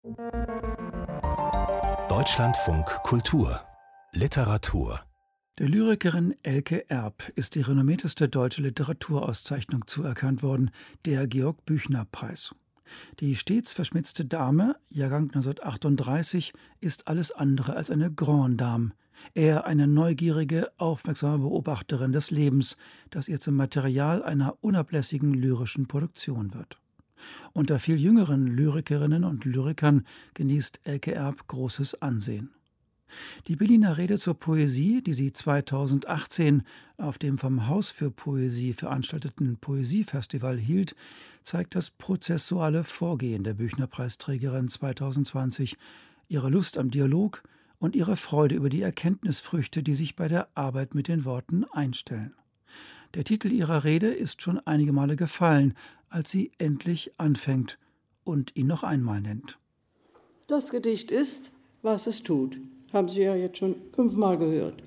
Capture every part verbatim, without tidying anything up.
Deutschlandfunk Kultur Literatur. Der Lyrikerin Elke Erb ist die renommierteste deutsche Literaturauszeichnung zuerkannt worden, der Georg-Büchner-Preis. Die stets verschmitzte Dame, Jahrgang neunzehnhundertachtunddreißig, ist alles andere als eine Grande Dame, eher eine neugierige, aufmerksame Beobachterin des Lebens, das ihr zum Material einer unablässigen lyrischen Produktion wird. Unter viel jüngeren Lyrikerinnen und Lyrikern genießt Elke Erb großes Ansehen. Die Berliner Rede zur Poesie, die sie zweitausendachtzehn auf dem vom Haus für Poesie veranstalteten Poesiefestival hielt, zeigt das prozessuale Vorgehen der Büchner-Preisträgerin zweitausendzwanzig, ihre Lust am Dialog und ihre Freude über die Erkenntnisfrüchte, die sich bei der Arbeit mit den Worten einstellen. Der Titel ihrer Rede ist schon einige Male gefallen, als sie endlich anfängt und ihn noch einmal nennt. Das Gedicht ist, was es tut. Haben Sie ja jetzt schon fünfmal gehört.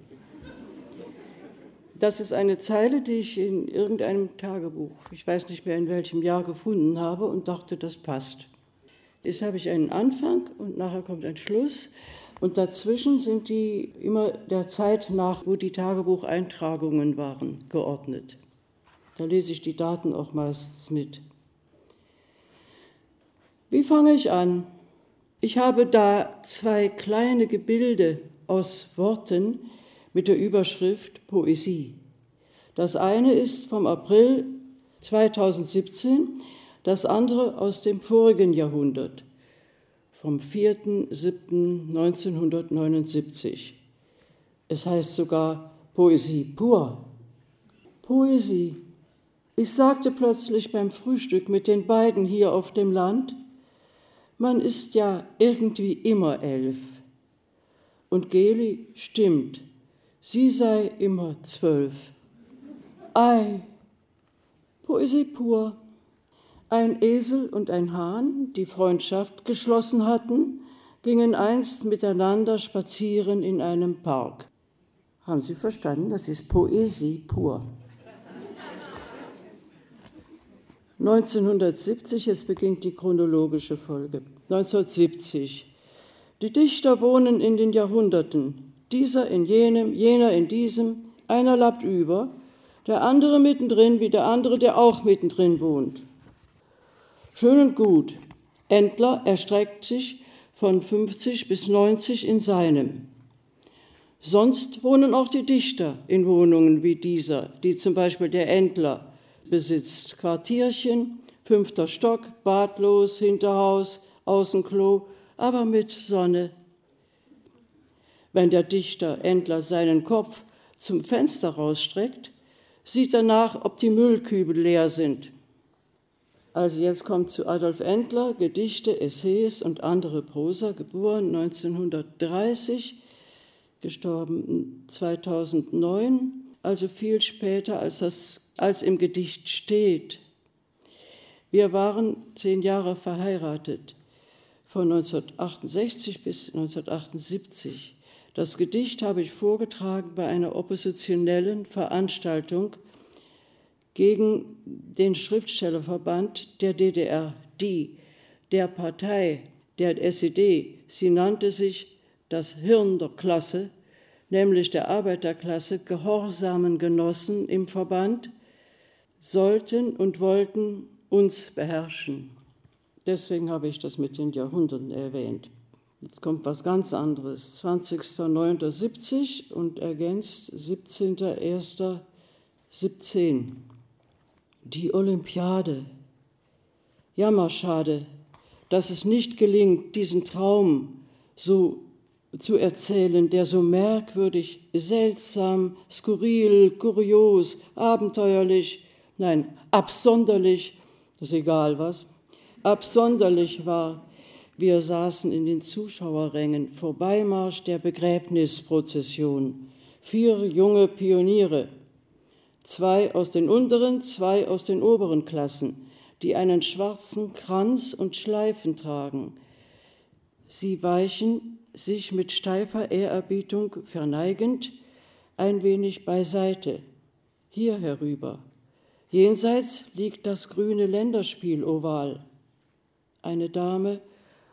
Das ist eine Zeile, die ich in irgendeinem Tagebuch, ich weiß nicht mehr in welchem Jahr, gefunden habe und dachte, das passt. Jetzt habe ich einen Anfang und nachher kommt ein Schluss und dazwischen sind die immer der Zeit nach, wo die Tagebucheintragungen waren, geordnet. Da lese ich die Daten auch meistens mit. Wie fange ich an? Ich habe da zwei kleine Gebilde aus Worten mit der Überschrift Poesie. Das eine ist vom April zweitausendsiebzehn, das andere aus dem vorigen Jahrhundert, vom vierten siebten neunzehnhundertneunundsiebzig. Es heißt sogar Poesie pur. Poesie. Ich sagte plötzlich beim Frühstück mit den beiden hier auf dem Land, man ist ja irgendwie immer elf. Und Geli stimmt, sie sei immer zwölf. Ei, Poesie pur. Ein Esel und ein Hahn, die Freundschaft geschlossen hatten, gingen einst miteinander spazieren in einem Park. Haben Sie verstanden? Das ist Poesie pur. neunzehnhundertsiebzig, jetzt beginnt die chronologische Folge. neunzehnhundertsiebzig. Die Dichter wohnen in den Jahrhunderten. Dieser in jenem, jener in diesem. Einer lappt über, der andere mittendrin, wie der andere, der auch mittendrin wohnt. Schön und gut. Endler erstreckt sich von fünfzig bis neunzig in seinem. Sonst wohnen auch die Dichter in Wohnungen wie dieser, die zum Beispiel der Endler besitzt. Quartierchen, fünfter Stock, badlos, Hinterhaus, Außenklo, aber mit Sonne. Wenn der Dichter Endler seinen Kopf zum Fenster rausstreckt, sieht er nach, ob die Müllkübel leer sind. Also jetzt kommt zu Adolf Endler, Gedichte, Essays und andere Prosa, geboren neunzehnhundertdreißig, gestorben zweitausendneun, also viel später, als, das, als im Gedicht steht. Wir waren zehn Jahre verheiratet, von neunzehnhundertachtundsechzig bis neunzehnhundertachtundsiebzig. Das Gedicht habe ich vorgetragen bei einer oppositionellen Veranstaltung gegen den Schriftstellerverband der D D R, die, der Partei, der S E D. Sie nannte sich das Hirn der Klasse, nämlich der Arbeiterklasse, gehorsamen Genossen im Verband, sollten und wollten uns beherrschen. Deswegen habe ich das mit den Jahrhunderten erwähnt. Jetzt kommt was ganz anderes. zwanzigster neunter siebzig und ergänzt siebzehnter erster siebzehn. Die Olympiade. Jammerschade, dass es nicht gelingt, diesen Traum so zu erzählen, der so merkwürdig, seltsam, skurril, kurios, abenteuerlich, nein, absonderlich, das ist egal was, absonderlich war. Wir saßen in den Zuschauerrängen, Vorbeimarsch der Begräbnisprozession. Vier junge Pioniere, zwei aus den unteren, zwei aus den oberen Klassen, die einen schwarzen Kranz und Schleifen tragen. Sie weichen, sich mit steifer Ehrerbietung verneigend, ein wenig beiseite, hier herüber. Jenseits liegt das grüne Länderspieloval. Eine Dame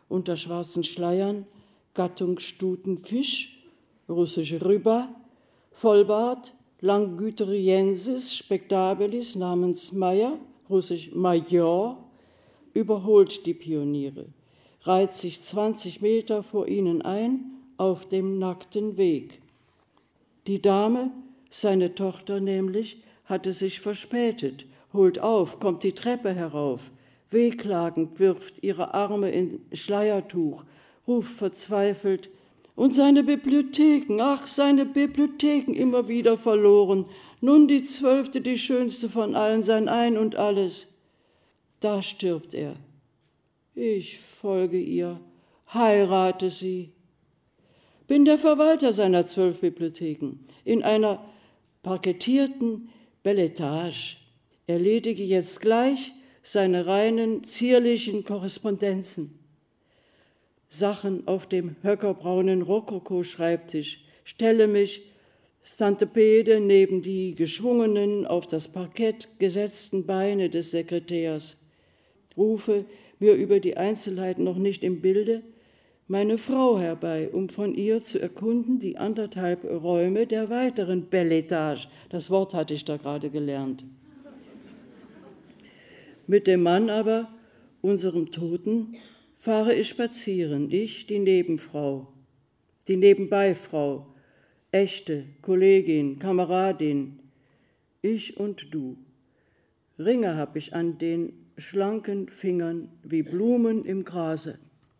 unter schwarzen Schleiern, Gattung Stutenfisch, russische Rüba, Vollbart, Langgüteriensis spectabilis namens Meyer, russisch Major, überholt die Pioniere, reiht sich zwanzig Meter vor ihnen ein auf dem nackten Weg. Die Dame, seine Tochter nämlich, hatte sich verspätet, holt auf, kommt die Treppe herauf, wehklagend wirft ihre Arme in Schleiertuch, ruft verzweifelt: Und seine Bibliotheken, ach, seine Bibliotheken immer wieder verloren, nun die zwölfte, die schönste von allen, sein Ein und Alles. Da stirbt er. Ich folge ihr, heirate sie. Bin der Verwalter seiner zwölf Bibliotheken. In einer parkettierten Beletage erledige jetzt gleich seine reinen, zierlichen Korrespondenzen. Sachen auf dem höckerbraunen Rokoko-Schreibtisch, stelle mich Stantepede neben die geschwungenen, auf das Parkett gesetzten Beine des Sekretärs, rufe, mir über die Einzelheiten noch nicht im Bilde, meine Frau herbei, um von ihr zu erkunden die anderthalb Räume der weiteren Beletage. Das Wort hatte ich da gerade gelernt. Mit dem Mann aber, unserem Toten, fahre ich spazieren, ich, die Nebenfrau, die Nebenbeifrau, echte Kollegin, Kameradin, ich und du. Ringe hab ich an den schlanken Fingern wie Blumen im Grase.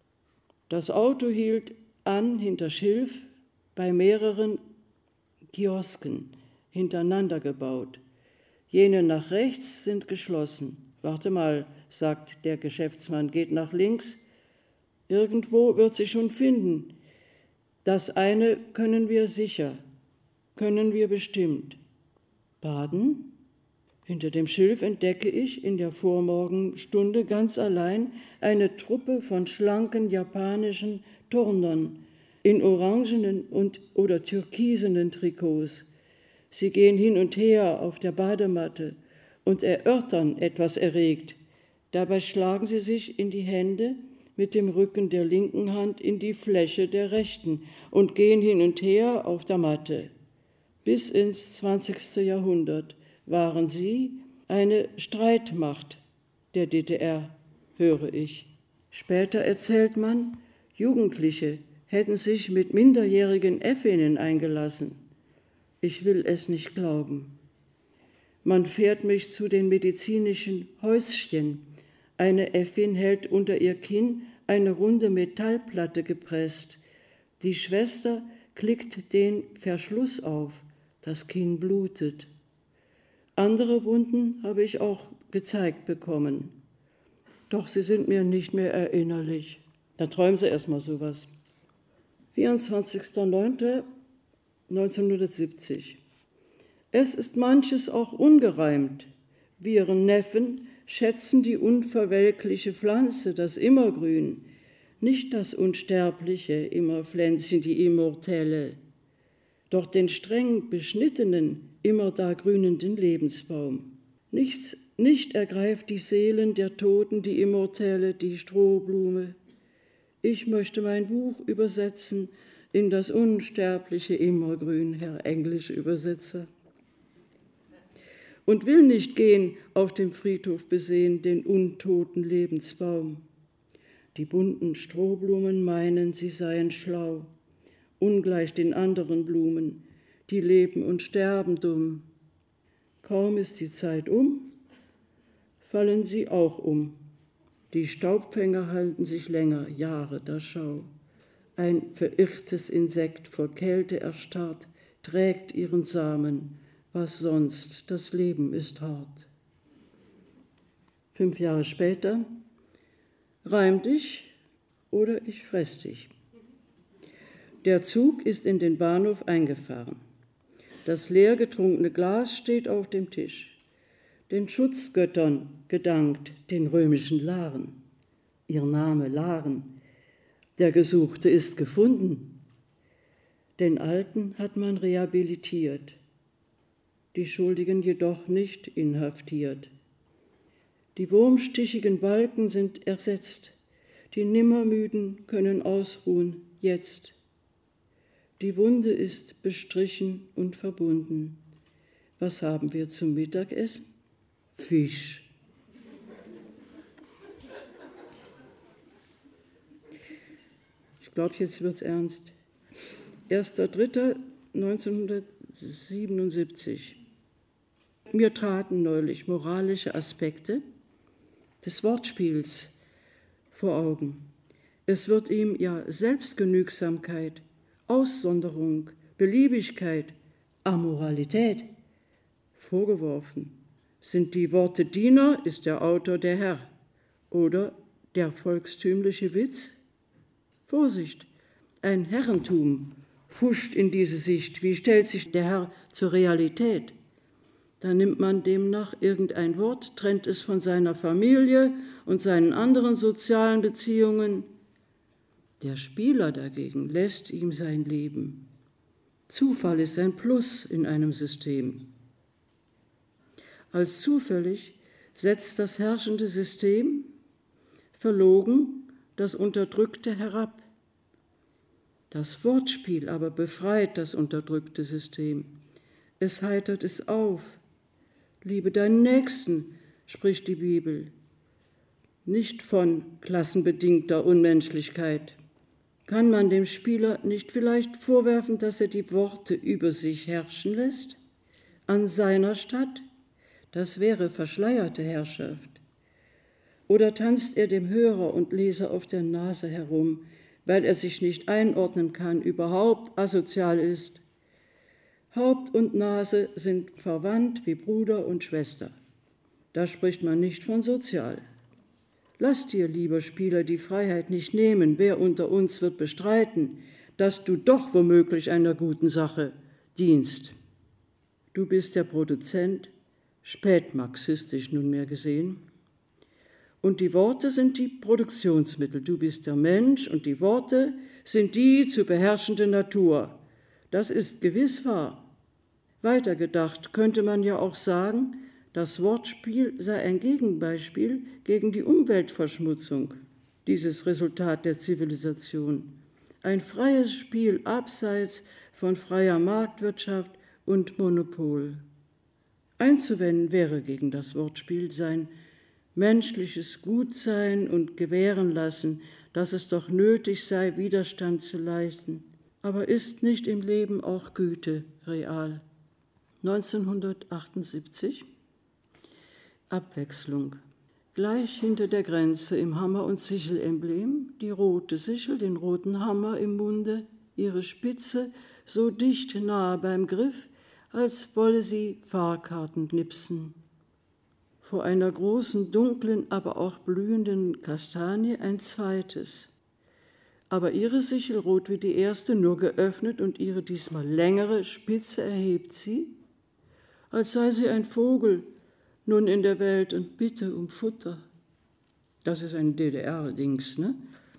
Das Auto hielt an hinter Schilf bei mehreren Kiosken, hintereinander gebaut. Jene nach rechts sind geschlossen. Warte mal, sagt der Geschäftsmann, geht nach links. Irgendwo wird sie schon finden. Das eine können wir sicher, können wir bestimmt. Baden? Hinter dem Schilf entdecke ich in der Vormorgenstunde ganz allein eine Truppe von schlanken japanischen Turnern in orangenen und oder türkisenen Trikots. Sie gehen hin und her auf der Badematte und erörtern etwas erregt. Dabei schlagen sie sich in die Hände mit dem Rücken der linken Hand in die Fläche der rechten und gehen hin und her auf der Matte. Bis ins zwanzigste Jahrhundert waren sie eine Streitmacht der D D R, höre ich. Später erzählt man, Jugendliche hätten sich mit minderjährigen Äffinnen eingelassen. Ich will es nicht glauben. Man fährt mich zu den medizinischen Häuschen. Eine Äffin hält unter ihr Kinn eine runde Metallplatte gepresst. Die Schwester klickt den Verschluss auf. Das Kinn blutet. Andere Wunden habe ich auch gezeigt bekommen. Doch sie sind mir nicht mehr erinnerlich. Da träumen sie erstmal sowas. vierundzwanzigster neunter neunzehnhundertsiebzig. Es ist manches auch ungereimt. Wir ihren Neffen schätzen die unverwelkliche Pflanze, das Immergrün, nicht das unsterbliche Immerpflänzchen, die Immortelle, doch den streng beschnittenen, immer da grünenden Lebensbaum. Nichts, nicht ergreift die Seelen der Toten, die Immortelle, die Strohblume. Ich möchte mein Buch übersetzen in das unsterbliche Immergrün, Herr Englischübersetzer. Und will nicht gehen, auf dem Friedhof besehen, den untoten Lebensbaum. Die bunten Strohblumen meinen, sie seien schlau, ungleich den anderen Blumen, die leben und sterben dumm. Kaum ist die Zeit um, fallen sie auch um. Die Staubfänger halten sich länger, Jahre, da schau. Ein verirrtes Insekt vor Kälte erstarrt, trägt ihren Samen, was sonst, das Leben ist hart. Fünf Jahre später, reim dich oder ich fress dich. Der Zug ist in den Bahnhof eingefahren. Das leer getrunkene Glas steht auf dem Tisch. Den Schutzgöttern gedankt, den römischen Laren. Ihr Name Laren. Der Gesuchte ist gefunden. Den Alten hat man rehabilitiert, die Schuldigen jedoch nicht inhaftiert. Die wurmstichigen Balken sind ersetzt, Die Nimmermüden können ausruhen, jetzt. Die Wunde ist bestrichen und verbunden. Was haben wir zum Mittagessen? Fisch. Ich glaube, jetzt wird es ernst. erster dritter neunzehnhundertsiebenundsiebzig. Mir traten neulich moralische Aspekte des Wortspiels vor Augen. Es wird ihm ja Selbstgenügsamkeit, Aussonderung, Beliebigkeit, Amoralität vorgeworfen. Sind die Worte Diener, ist der Autor der Herr. Oder der volkstümliche Witz? Vorsicht, ein Herrentum fuscht in diese Sicht. Wie stellt sich der Herr zur Realität? Da nimmt man demnach irgendein Wort, trennt es von seiner Familie und seinen anderen sozialen Beziehungen. Der Spieler dagegen lässt ihm sein Leben. Zufall ist ein Plus in einem System. Als zufällig setzt das herrschende System verlogen das Unterdrückte herab. Das Wortspiel aber befreit das unterdrückte System. Es heitert es auf. Liebe deinen Nächsten, spricht die Bibel. Nicht von klassenbedingter Unmenschlichkeit. Kann man dem Spieler nicht vielleicht vorwerfen, dass er die Worte über sich herrschen lässt? An seiner Statt? Das wäre verschleierte Herrschaft. Oder tanzt er dem Hörer und Leser auf der Nase herum, weil er sich nicht einordnen kann, überhaupt asozial ist? Haupt und Nase sind verwandt wie Bruder und Schwester. Da spricht man nicht von sozial. Lass dir, lieber Spieler, die Freiheit nicht nehmen. Wer unter uns wird bestreiten, dass du doch womöglich einer guten Sache dienst? Du bist der Produzent, spätmarxistisch nunmehr gesehen. Und die Worte sind die Produktionsmittel. Du bist der Mensch und die Worte sind die zu beherrschende Natur. Das ist gewiss wahr. Weitergedacht könnte man ja auch sagen, das Wortspiel sei ein Gegenbeispiel gegen die Umweltverschmutzung, dieses Resultat der Zivilisation. Ein freies Spiel abseits von freier Marktwirtschaft und Monopol. Einzuwenden wäre gegen das Wortspiel sein menschliches Gutsein und gewähren lassen, dass es doch nötig sei, Widerstand zu leisten. Aber ist nicht im Leben auch Güte real? neunzehnhundertachtundsiebzig. Abwechslung. Gleich hinter der Grenze im Hammer- und Sichelemblem, die rote Sichel, den roten Hammer im Munde, ihre Spitze so dicht nahe beim Griff, als wolle sie Fahrkarten knipsen. Vor einer großen, dunklen, aber auch blühenden Kastanie ein zweites. Aber ihre Sichel, rot wie die erste, nur geöffnet und ihre diesmal längere Spitze erhebt sie, als sei sie ein Vogel, nun in der Welt und bitte um Futter. Das ist ein D D R-Dings, ne?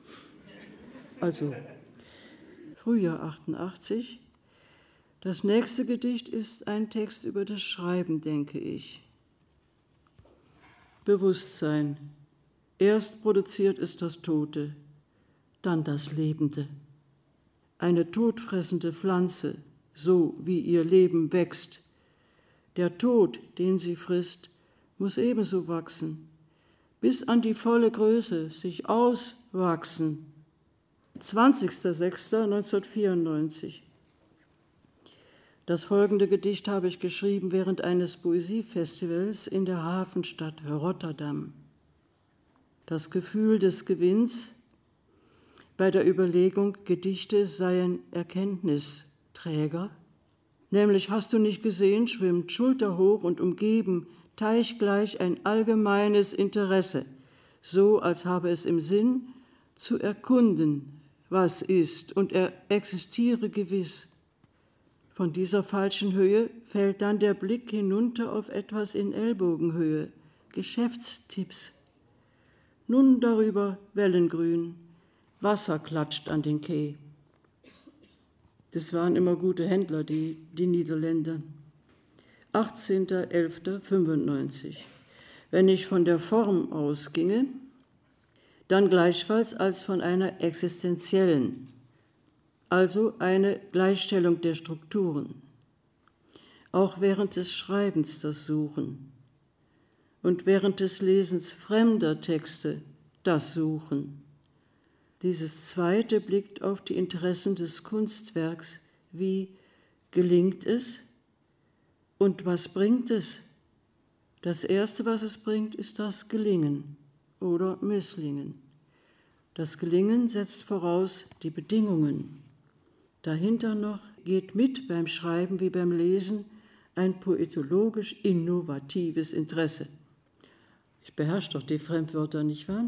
Also, Frühjahr achtundachtzig. Das nächste Gedicht ist ein Text über das Schreiben, denke ich. Bewusstsein. Erst produziert es das Tote, dann das Lebende. Eine todfressende Pflanze, so wie ihr Leben wächst. Der Tod, den sie frisst, muss ebenso wachsen, bis an die volle Größe, sich auswachsen. zwanzigster sechster neunzehnhundertvierundneunzig. Das folgende Gedicht habe ich geschrieben während eines Poesiefestivals in der Hafenstadt Rotterdam. Das Gefühl des Gewinns bei der Überlegung, Gedichte seien Erkenntnisträger, nämlich hast du nicht gesehen, schwimmt schulterhoch und umgeben, teichgleich ein allgemeines Interesse, so als habe es im Sinn, zu erkunden, was ist, und er existiere gewiss. Von dieser falschen Höhe fällt dann der Blick hinunter auf etwas in Ellbogenhöhe, Geschäftstipps. Nun darüber Wellengrün, Wasser klatscht an den Quai. Das waren immer gute Händler, die, die Niederländer. achtzehnter elfter fünfundneunzig. Wenn ich von der Form ausginge, dann gleichfalls als von einer existenziellen, also eine Gleichstellung der Strukturen. Auch während des Schreibens das Suchen und während des Lesens fremder Texte das Suchen. Dieses Zweite blickt auf die Interessen des Kunstwerks, wie gelingt es und was bringt es? Das Erste, was es bringt, ist das Gelingen oder Misslingen. Das Gelingen setzt voraus die Bedingungen. Dahinter noch geht mit beim Schreiben wie beim Lesen ein poetologisch innovatives Interesse. Ich beherrsche doch die Fremdwörter, nicht wahr?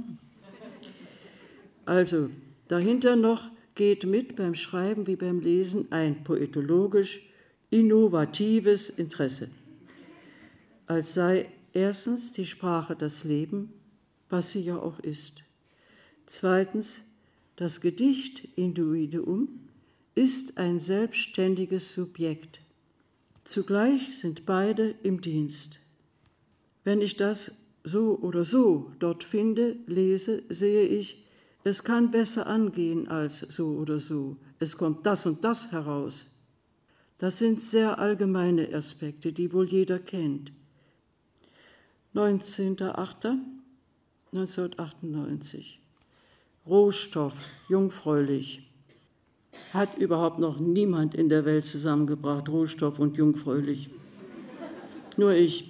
Also, dahinter noch geht mit beim Schreiben wie beim Lesen ein poetologisch innovatives Interesse. Als sei erstens die Sprache das Leben, was sie ja auch ist. Zweitens, das Gedicht-Individuum ist ein selbstständiges Subjekt. Zugleich sind beide im Dienst. Wenn ich das so oder so dort finde, lese, sehe ich, es kann besser angehen als so oder so. Es kommt das und das heraus. Das sind sehr allgemeine Aspekte, die wohl jeder kennt. neunzehnter achter neunzehnhundertachtundneunzig. Rohstoff, jungfräulich. Hat überhaupt noch niemand in der Welt zusammengebracht, Rohstoff und jungfräulich. Nur ich.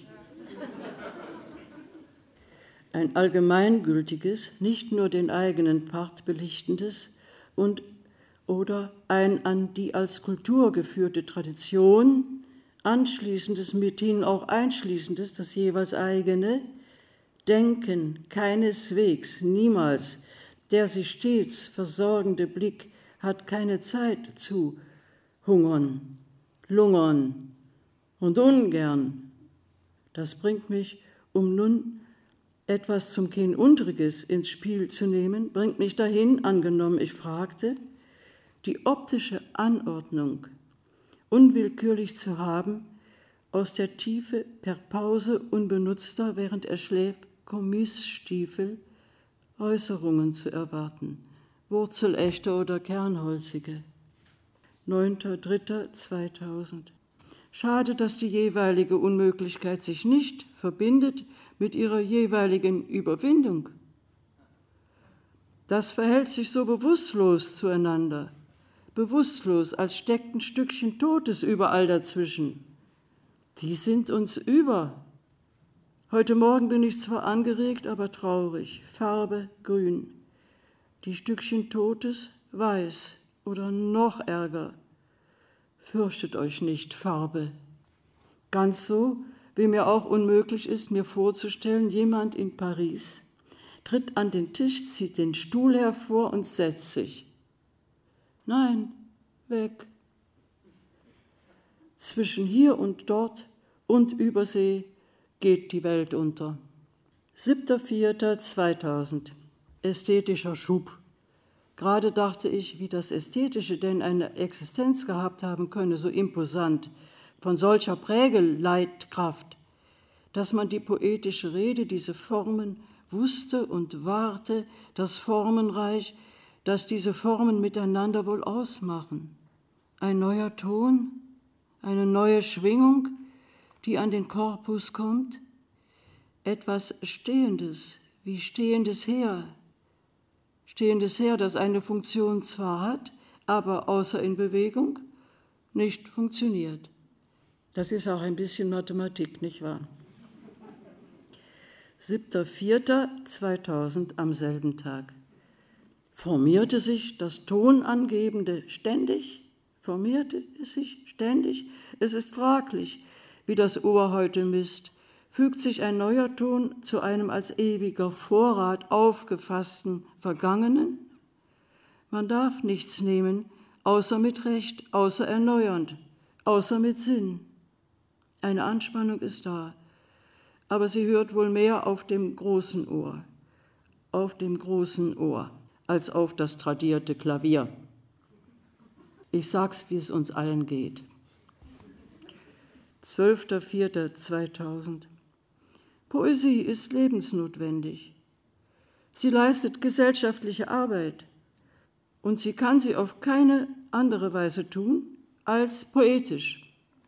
Ein allgemeingültiges, nicht nur den eigenen Part belichtendes und oder ein an die als Kultur geführte Tradition anschließendes, mithin auch einschließendes, das jeweils eigene, Denken keineswegs, niemals, der sich stets versorgende Blick hat keine Zeit zu hungern, lungern und ungern. Das bringt mich, um nun etwas zum Kind Untriges ins Spiel zu nehmen, bringt mich dahin, angenommen, ich fragte, die optische Anordnung unwillkürlich zu haben, aus der Tiefe per Pause unbenutzter, während er schläft, Kommissstiefel, Äußerungen zu erwarten, wurzelechte oder kernholzige. neunter dritter zweitausend. Schade, dass die jeweilige Unmöglichkeit sich nicht verbindet mit ihrer jeweiligen Überwindung. Das verhält sich so bewusstlos zueinander, bewusstlos, als steckt ein Stückchen Totes überall dazwischen. Die sind uns über. Heute Morgen bin ich zwar angeregt, aber traurig, Farbe grün. Die Stückchen Totes weiß oder noch ärger. Fürchtet euch nicht, Farbe. Ganz so, wie mir auch unmöglich ist, mir vorzustellen, jemand in Paris tritt an den Tisch, zieht den Stuhl hervor und setzt sich. Nein, weg. Zwischen hier und dort und Übersee geht die Welt unter. siebter vierter zweitausend. Ästhetischer Schub. Gerade dachte ich, wie das Ästhetische denn eine Existenz gehabt haben könne, so imposant, von solcher Prägeleitkraft, dass man die poetische Rede, diese Formen wusste und wahrte, das Formenreich, das diese Formen miteinander wohl ausmachen. Ein neuer Ton, eine neue Schwingung, die an den Korpus kommt, etwas Stehendes, wie stehendes Heer, stehendes Heer, das eine Funktion zwar hat, aber außer in Bewegung nicht funktioniert. Das ist auch ein bisschen Mathematik, nicht wahr? siebter vierter zweitausend am selben Tag. Formierte sich das Tonangebende ständig? Formierte es sich ständig? Es ist fraglich, wie das Ohr heute misst. Fügt sich ein neuer Ton zu einem als ewiger Vorrat aufgefassten Vergangenen? Man darf nichts nehmen, außer mit Recht, außer erneuernd, außer mit Sinn. Eine Anspannung ist da, aber sie hört wohl mehr auf dem großen Ohr, auf dem großen Ohr, als auf das tradierte Klavier. Ich sag's, wie es uns allen geht. zwölfter vierter zweitausend. Poesie ist lebensnotwendig. Sie leistet gesellschaftliche Arbeit und sie kann sie auf keine andere Weise tun als poetisch.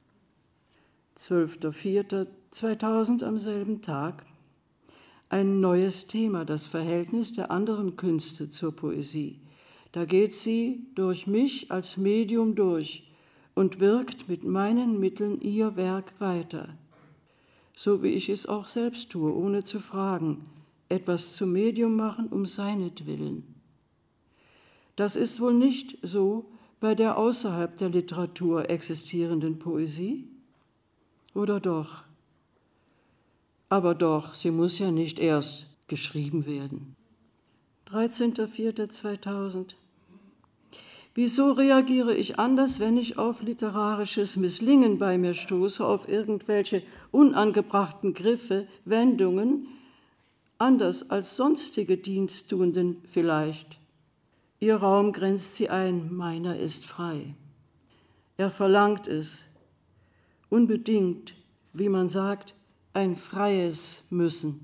zwölfter vierter zweitausend am selben Tag. Ein neues Thema, das Verhältnis der anderen Künste zur Poesie. Da geht sie durch mich als Medium durch und wirkt mit meinen Mitteln ihr Werk weiter. So wie ich es auch selbst tue, ohne zu fragen, etwas zum Medium machen um seinetwillen. Das ist wohl nicht so bei der außerhalb der Literatur existierenden Poesie? Oder doch? Aber doch, sie muss ja nicht erst geschrieben werden. dreizehnter vierter zweitausend. Wieso reagiere ich anders, wenn ich auf literarisches Misslingen bei mir stoße, auf irgendwelche unangebrachten Griffe, Wendungen, anders als sonstige Diensttuenden vielleicht? Ihr Raum grenzt sie ein, meiner ist frei. Er verlangt es, unbedingt, wie man sagt, ein freies Müssen.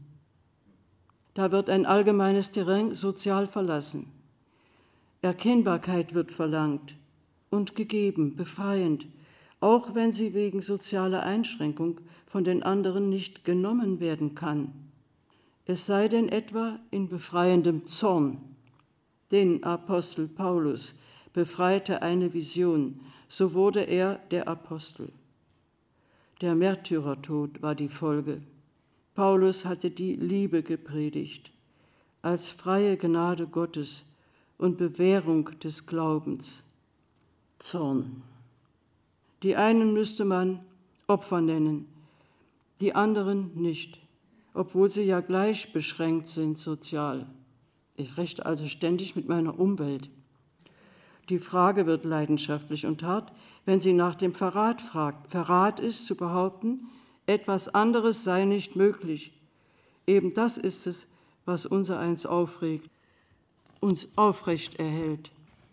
Da wird ein allgemeines Terrain sozial verlassen. Erkennbarkeit wird verlangt und gegeben, befreiend, auch wenn sie wegen sozialer Einschränkung von den anderen nicht genommen werden kann. Es sei denn etwa in befreiendem Zorn. Den Apostel Paulus befreite eine Vision, so wurde er der Apostel. Der Märtyrertod war die Folge. Paulus hatte die Liebe gepredigt, als freie Gnade Gottes und Bewährung des Glaubens. Zorn. Die einen müsste man Opfer nennen, die anderen nicht, obwohl sie ja gleich beschränkt sind sozial. Ich rechte also ständig mit meiner Umwelt. Die Frage wird leidenschaftlich und hart, wenn sie nach dem Verrat fragt. Verrat ist zu behaupten, etwas anderes sei nicht möglich. Eben das ist es, was unsereins aufregt, uns aufrecht erhält.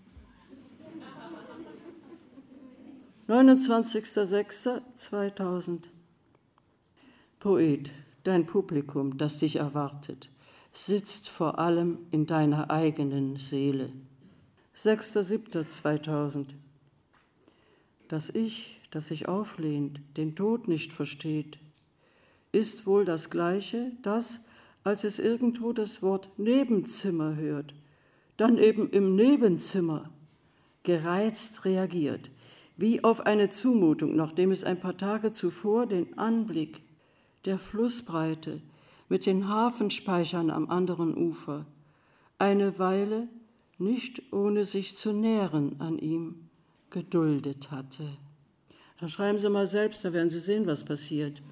neunundzwanzigster sechster zweitausend. Poet, dein Publikum, das dich erwartet, sitzt vor allem in deiner eigenen Seele. sechster siebter zweitausend. Das Ich, das sich auflehnt, den Tod nicht versteht, ist wohl das Gleiche, das, als es irgendwo das Wort Nebenzimmer hört, dann eben im Nebenzimmer gereizt reagiert, wie auf eine Zumutung, nachdem es ein paar Tage zuvor den Anblick der Flussbreite mit den Hafenspeichern am anderen Ufer eine Weile nicht ohne sich zu nähren an ihm geduldet hatte. Da schreiben Sie mal selbst, da werden Sie sehen, was passiert.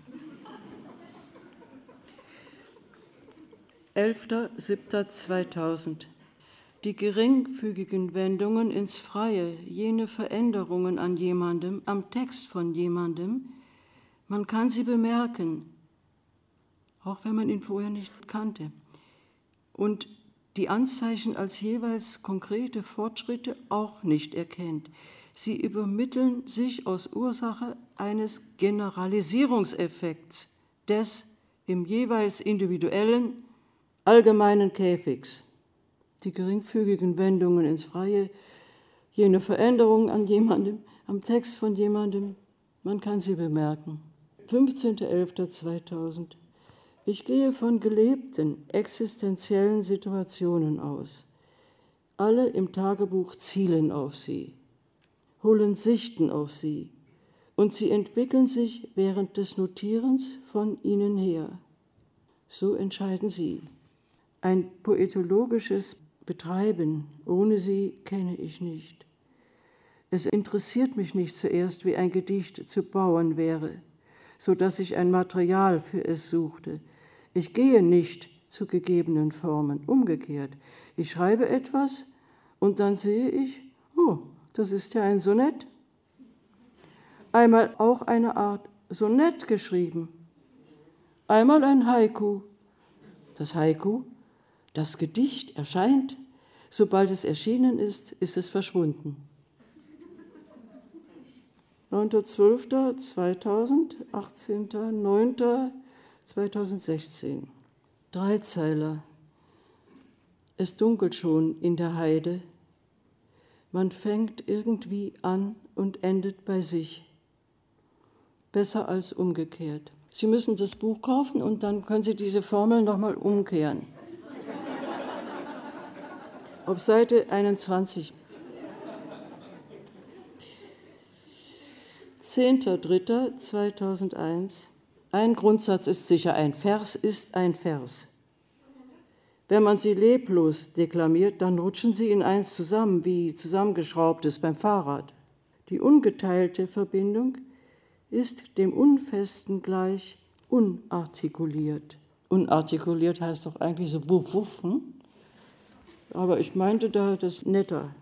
elfter siebter zweitausend. Die geringfügigen Wendungen ins Freie, jene Veränderungen an jemandem, am Text von jemandem, man kann sie bemerken, auch wenn man ihn vorher nicht kannte. Und die Anzeichen als jeweils konkrete Fortschritte auch nicht erkennt. Sie übermitteln sich aus Ursache eines Generalisierungseffekts des im jeweils individuellen, allgemeinen Käfigs. Die geringfügigen Wendungen ins Freie, jene Veränderungen an jemandem, am Text von jemandem, man kann sie bemerken. fünfzehnter elfter zweitausend. Ich gehe von gelebten, existenziellen Situationen aus. Alle im Tagebuch zielen auf sie, holen Sichten auf sie, und sie entwickeln sich während des Notierens von ihnen her. So entscheiden sie. Ein poetologisches Betreiben ohne sie kenne ich nicht. Es interessiert mich nicht zuerst, wie ein Gedicht zu bauen wäre, so dass ich ein Material für es suchte. Ich gehe nicht zu gegebenen Formen, umgekehrt. Ich schreibe etwas und dann sehe ich, oh, das ist ja ein Sonett. Einmal auch eine Art Sonett geschrieben. Einmal ein Haiku. Das Haiku, das Gedicht erscheint, sobald es erschienen ist, ist es verschwunden. neunter zwölfter zweitausend, achtzehnter neunter zweitausendsechzehn. Dreizeiler. Es dunkelt schon in der Heide. Man fängt irgendwie an und endet bei sich. Besser als umgekehrt. Sie müssen das Buch kaufen und dann können Sie diese Formel nochmal umkehren. Auf Seite einundzwanzig. zehnter dritter zweitausendeins. Ein Grundsatz ist sicher, ein Vers ist ein Vers. Wenn man sie leblos deklamiert, dann rutschen sie in eins zusammen, wie zusammengeschraubtes beim Fahrrad. Die ungeteilte Verbindung ist dem Unfesten gleich unartikuliert. Unartikuliert heißt doch eigentlich so wuff, wuff, hm? Aber ich meinte da das netter.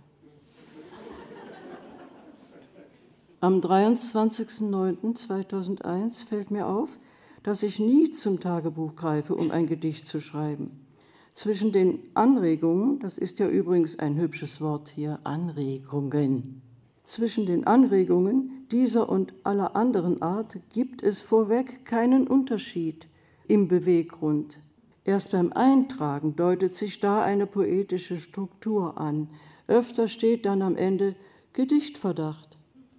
Am dreiundzwanzigsten neunten zweitausendeins fällt mir auf, dass ich nie zum Tagebuch greife, um ein Gedicht zu schreiben. Zwischen den Anregungen, das ist ja übrigens ein hübsches Wort hier, Anregungen, zwischen den Anregungen dieser und aller anderen Art gibt es vorweg keinen Unterschied im Beweggrund. Erst beim Eintragen deutet sich da eine poetische Struktur an. Öfter steht dann am Ende Gedichtverdacht.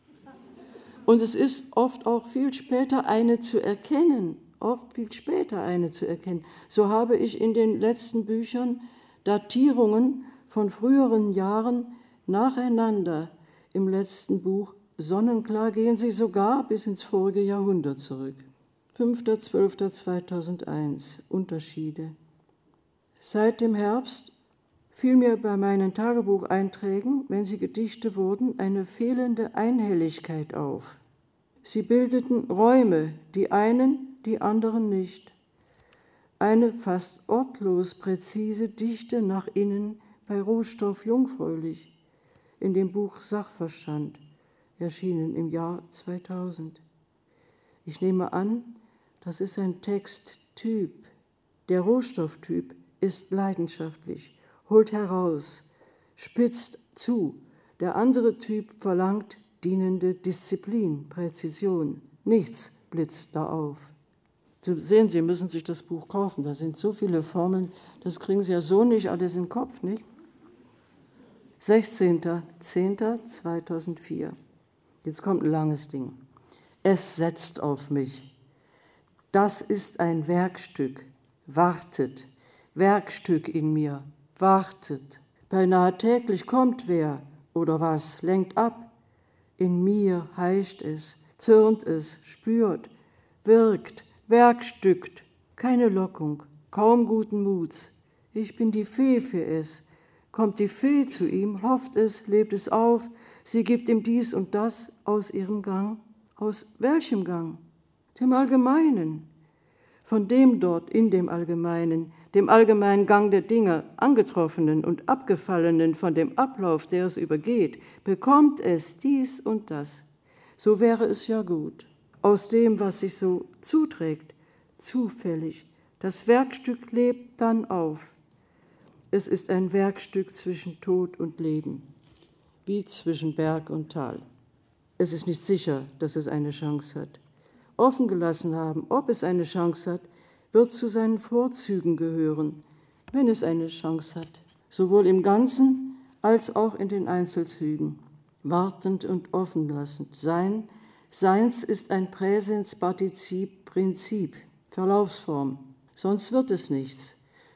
Und es ist oft auch viel später eine zu erkennen, oft viel später eine zu erkennen. So habe ich in den letzten Büchern Datierungen von früheren Jahren nacheinander. Im letzten Buch Sonnenklar gehen sie sogar bis ins vorige Jahrhundert zurück. fünfter zwölfter zweitausendeins. Unterschiede. Seit dem Herbst fiel mir bei meinen Tagebucheinträgen, wenn sie Gedichte wurden, eine fehlende Einhelligkeit auf. Sie bildeten Räume, die einen, die anderen nicht. Eine fast ortlos präzise Dichte nach innen bei Rohstoff jungfräulich, in dem Buch Sachverstand, erschienen im Jahr zweitausend. Ich nehme an, das ist ein Texttyp. Der Rohstofftyp ist leidenschaftlich, holt heraus, spitzt zu. Der andere Typ verlangt dienende Disziplin, Präzision. Nichts blitzt da auf. Sie sehen, Sie müssen sich das Buch kaufen. Da sind so viele Formeln, das kriegen Sie ja so nicht alles in den Kopf, nicht? sechzehnter zehnter zweitausendvier. Jetzt kommt ein langes Ding. Es setzt auf mich. Das ist ein Werkstück. Wartet. Werkstück in mir. Wartet. Beinahe täglich kommt wer oder was, lenkt ab. In mir heischt es, zürnt es, spürt, wirkt, werkstückt. Keine Lockung, kaum guten Muts. Ich bin die Fee für es. Kommt die Fee zu ihm, hofft es, lebt es auf, sie gibt ihm dies und das aus ihrem Gang. Aus welchem Gang? Dem Allgemeinen. Von dem dort in dem Allgemeinen, dem allgemeinen Gang der Dinge, angetroffenen und abgefallenen von dem Ablauf, der es übergeht, bekommt es dies und das. So wäre es ja gut. Aus dem, was sich so zuträgt, zufällig. Das Werkstück lebt dann auf. Es ist ein Werkstück zwischen Tod und Leben, wie zwischen Berg und Tal. Es ist nicht sicher, dass es eine Chance hat. Offen gelassen haben, ob es eine Chance hat, wird zu seinen Vorzügen gehören, wenn es eine Chance hat, sowohl im Ganzen als auch in den Einzelzügen. Wartend und offen lassend. Sein, Seins ist ein Präsenspartizip, Prinzip, Verlaufsform. Sonst wird es nichts.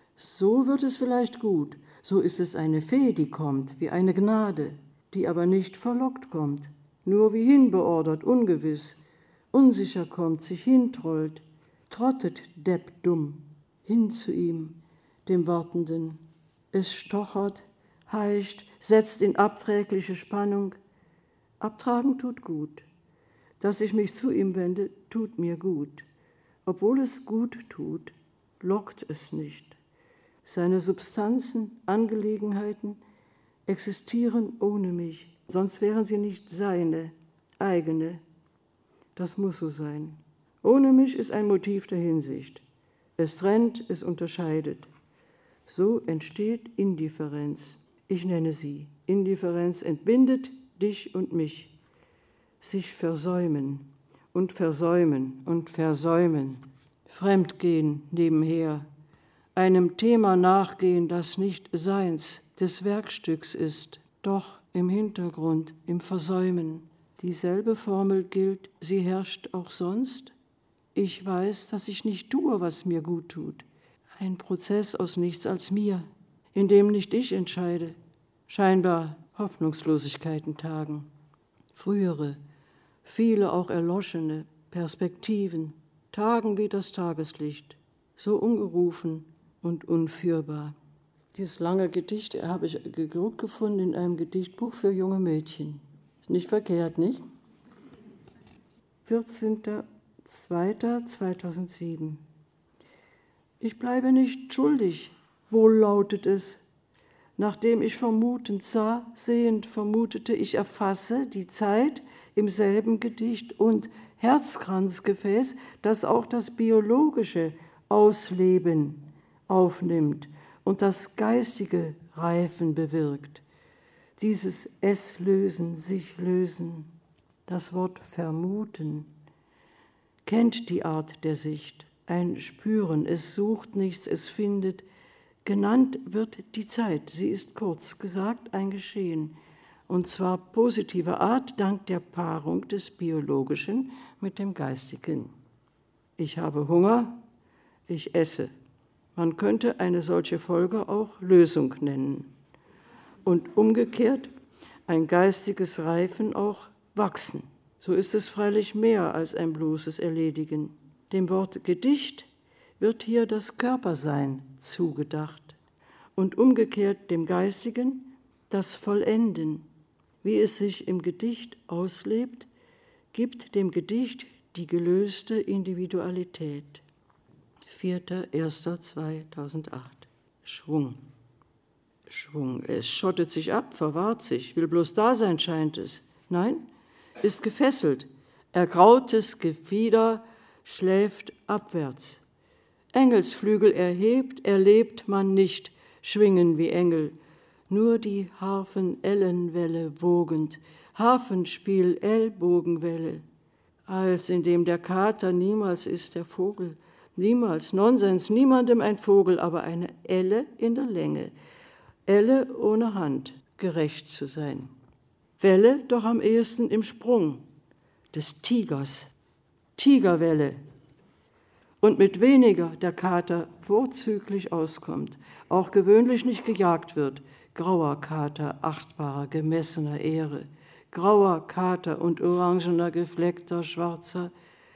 So wird es vielleicht gut. So ist es eine Fee, die kommt, wie eine Gnade, die aber nicht verlockt kommt, nur wie hinbeordert, ungewiss, unsicher kommt, sich hintrollt, trottet Depp dumm, hin zu ihm, dem Wartenden. Es stochert, heischt, setzt in abträgliche Spannung. Abtragen tut gut. Dass ich mich zu ihm wende, tut mir gut. Obwohl es gut tut, lockt es nicht. Seine Substanzen, Angelegenheiten existieren ohne mich, sonst wären sie nicht seine, eigene. Das muss so sein. Ohne mich ist ein Motiv der Hinsicht. Es trennt, es unterscheidet. So entsteht Indifferenz. Ich nenne sie. Indifferenz entbindet dich und mich. Sich versäumen und versäumen und versäumen. Fremdgehen nebenher. einem Thema nachgehen, das nicht seins, des Werkstücks ist, doch im Hintergrund, im Versäumen. Dieselbe Formel gilt, sie herrscht auch sonst. Ich weiß, dass ich nicht tue, was mir gut tut. Ein Prozess aus nichts als mir, in dem nicht ich entscheide. Scheinbar Hoffnungslosigkeiten tagen. Frühere, viele auch erloschene Perspektiven tagen wie das Tageslicht, so ungerufen und unführbar. Dieses lange Gedicht habe ich gut gefunden in einem Gedichtbuch für junge Mädchen. Nicht verkehrt, nicht? vierzehnter zweiter zweitausendsieben. Ich bleibe nicht schuldig, wohl lautet es. Nachdem ich vermutend sah, sehend vermutete, ich erfasse die Zeit im selben Gedicht und Herzkranzgefäß, das auch das biologische Ausleben aufnimmt und das geistige Reifen bewirkt. Dieses Es-Lösen, sich lösen, das Wort vermuten, kennt die Art der Sicht, ein Spüren, es sucht nichts, es findet. Genannt wird die Zeit, sie ist kurz gesagt ein Geschehen, und zwar positiver Art dank der Paarung des Biologischen mit dem Geistigen. Ich habe Hunger, ich esse. Man könnte eine solche Folge auch Lösung nennen. Und umgekehrt ein geistiges Reifen auch Wachsen. So ist es freilich mehr als ein bloßes Erledigen. Dem Wort Gedicht wird hier das Körpersein zugedacht und umgekehrt dem Geistigen das Vollenden. Wie es sich im Gedicht auslebt, gibt dem Gedicht die gelöste Individualität. vierter erster zweitausendacht. Schwung. Schwung. Es schottet sich ab, verwahrt sich, will bloß da sein, scheint es. Nein, ist gefesselt. Ergrautes Gefieder schläft abwärts. Engelsflügel erhebt, erlebt man nicht, schwingen wie Engel. Nur die Harfen-Ellenwelle wogend, Harfenspiel Ellbogenwelle. Als in dem der Kater niemals ist der Vogel, niemals, Nonsens, niemandem ein Vogel, aber eine Elle in der Länge. Elle ohne Hand, gerecht zu sein. Welle doch am ehesten im Sprung des Tigers, Tigerwelle. Und mit weniger der Kater vorzüglich auskommt, auch gewöhnlich nicht gejagt wird. Grauer Kater, achtbarer, gemessener Ehre. Grauer Kater und orangener, gefleckter, schwarzer.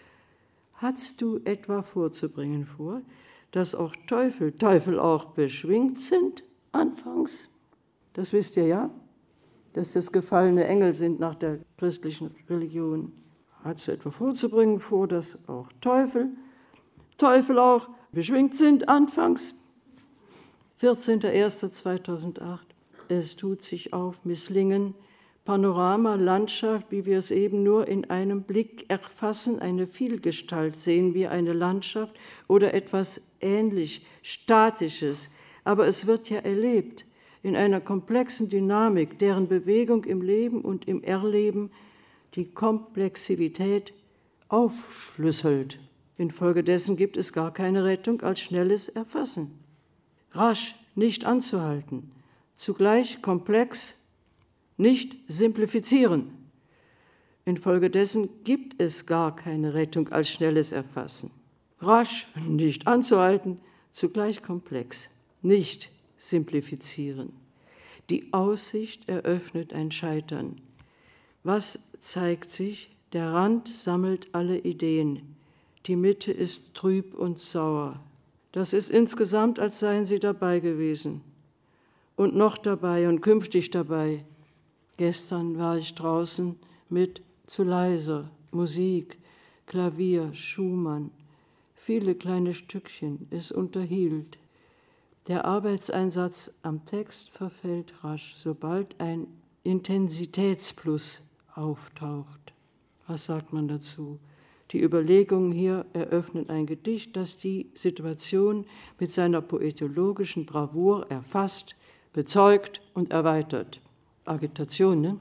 Hast du etwa vorzubringen vor, dass auch Teufel, Teufel auch beschwingt sind anfangs? Das wisst ihr ja, dass das gefallene Engel sind nach der christlichen Religion. Hast du etwa vorzubringen vor, dass auch Teufel, Teufel auch beschwingt sind anfangs? vierzehnter erster zweitausendacht. Es tut sich auf, Misslingen, Panorama, Landschaft, wie wir es eben nur in einem Blick erfassen, eine Vielgestalt sehen wir, eine Landschaft oder etwas ähnlich, Statisches. Aber es wird ja erlebt in einer komplexen Dynamik, deren Bewegung im Leben und im Erleben die Komplexität aufschlüsselt. Infolgedessen gibt es gar keine Rettung als schnelles Erfassen. Rasch, nicht anzuhalten, zugleich komplex, nicht simplifizieren. Infolgedessen gibt es gar keine Rettung als schnelles Erfassen. Rasch, nicht anzuhalten, zugleich komplex, nicht simplifizieren. Die Aussicht eröffnet ein Scheitern. Was zeigt sich? Der Rand sammelt alle Ideen. Die Mitte ist trüb und sauer. Das ist insgesamt, als seien sie dabei gewesen. Und noch dabei und künftig dabei. Gestern war ich draußen mit zu leiser Musik, Klavier, Schumann, viele kleine Stückchen, es unterhielt. Der Arbeitseinsatz am Text verfällt rasch, sobald ein Intensitätsplus auftaucht. Was sagt man dazu? Die Überlegungen hier eröffnen ein Gedicht, das die Situation mit seiner poetologischen Bravour erfasst, bezeugt und erweitert. Agitation, ne?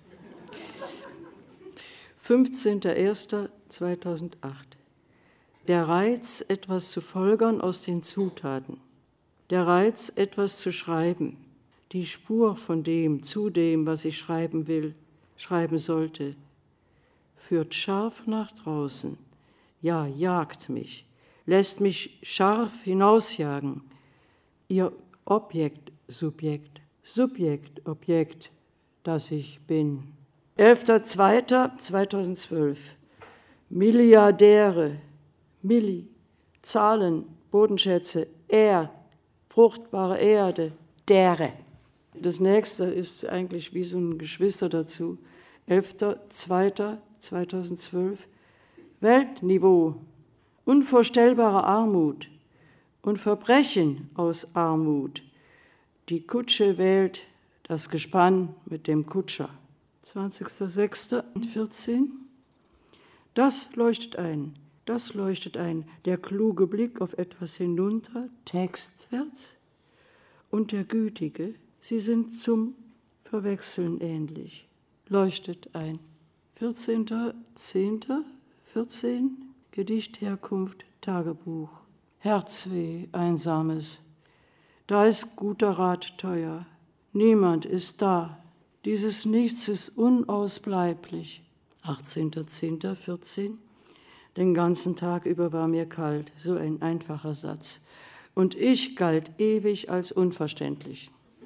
fünfzehnter erster zweitausendacht. Der Reiz, etwas zu folgern aus den Zutaten. der Reiz, etwas zu schreiben, die Spur von dem zu dem, was ich schreiben will, schreiben sollte, führt scharf nach draußen, ja, jagt mich, lässt mich scharf hinausjagen. Ihr Objekt, Subjekt, Subjekt, Objekt, das ich bin. elfter zweiter zweitausendzwölf. Milliardäre, Milli, Zahlen, Bodenschätze, Er, fruchtbare Erde, Dere. Das nächste ist eigentlich wie so ein Geschwister dazu. elfter zweiter zweitausendzwölf. Weltniveau, unvorstellbare Armut und Verbrechen aus Armut. Die Kutsche wählt das Gespann mit dem Kutscher. zwanzigster sechster vierzehn. Das leuchtet ein, das leuchtet ein, der kluge Blick auf etwas hinunter, textwärts, und der gütige, sie sind zum Verwechseln ähnlich, leuchtet ein. vierzehnter zehnter vierzehn. Gedicht, Herkunft, Tagebuch. Herzweh, Einsames, da ist guter Rat teuer, niemand ist da, dieses Nichts ist unausbleiblich. achtzehnter zehnter vierzehn. Den ganzen Tag über war mir kalt, so ein einfacher Satz. Und ich galt ewig als unverständlich.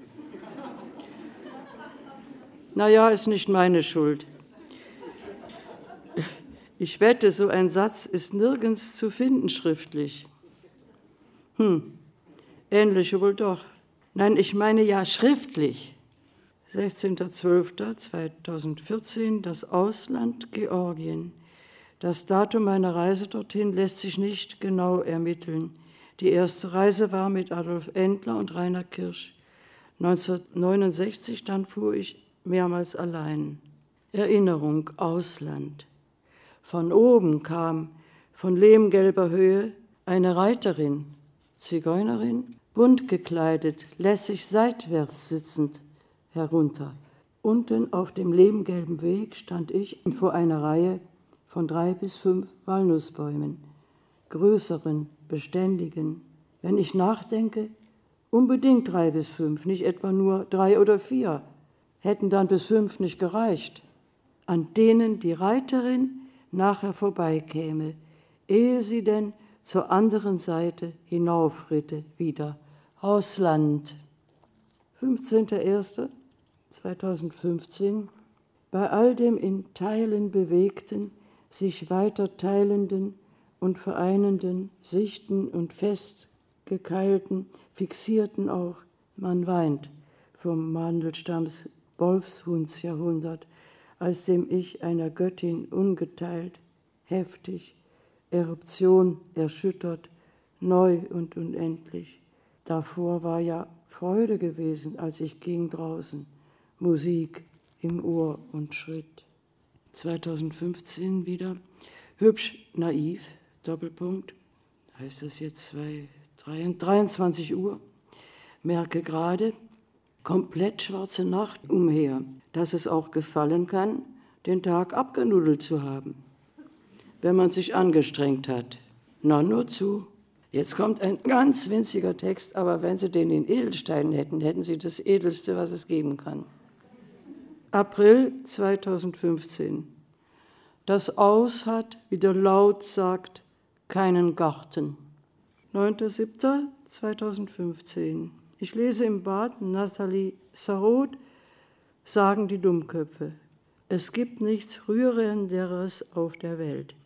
Naja, ist nicht meine Schuld. Ich wette, so ein Satz ist nirgends zu finden schriftlich. Hm, ähnliche wohl doch. Nein, ich meine ja schriftlich. sechzehnter zwölfter zweitausendvierzehn, das Ausland Georgien. Das Datum meiner Reise dorthin lässt sich nicht genau ermitteln. Die erste Reise war mit Adolf Endler und Rainer Kirsch. neunzehnhundertneunundsechzig, dann fuhr ich mehrmals allein. Erinnerung, Ausland. Von oben kam, von lehmgelber Höhe, eine Reiterin, Zigeunerin, bunt gekleidet, lässig seitwärts sitzend, herunter. Unten auf dem lehmgelben Weg stand ich vor einer Reihe von drei bis fünf Walnussbäumen, größeren, beständigen. Wenn ich nachdenke, unbedingt drei bis fünf, nicht etwa nur drei oder vier, hätten dann bis fünf nicht gereicht, an denen die Reiterin nachher vorbeikäme, ehe sie denn zur anderen Seite hinaufritte wieder. Ausland. fünfzehnter erster zweitausendfünfzehn. Bei all dem in Teilen bewegten, sich weiter teilenden und vereinenden, sichten und festgekeilten, fixierten auch, man weint vom Mandelstamms Wolfshundsjahrhundert, als dem Ich einer Göttin ungeteilt, heftig, Eruption erschüttert, neu und unendlich. Davor war ja Freude gewesen, als ich ging draußen, Musik im Ohr und Schritt. zweitausendfünfzehn wieder, hübsch, naiv, Doppelpunkt, heißt das jetzt zwei, drei, dreiundzwanzig Uhr, merke gerade, komplett schwarze Nacht umher, dass es auch gefallen kann, den Tag abgenudelt zu haben, wenn man sich angestrengt hat. Na, nur zu. Jetzt kommt ein ganz winziger Text, aber wenn Sie den in Edelsteinen hätten, hätten Sie das Edelste, was es geben kann. April zweitausendfünfzehn. Das Aus hat, wie der Laut sagt, keinen Garten. neunter siebter zweitausendfünfzehn. Ich lese im Bad Nathalie Sarraud, sagen die Dummköpfe. Es gibt nichts Rührenderes auf der Welt.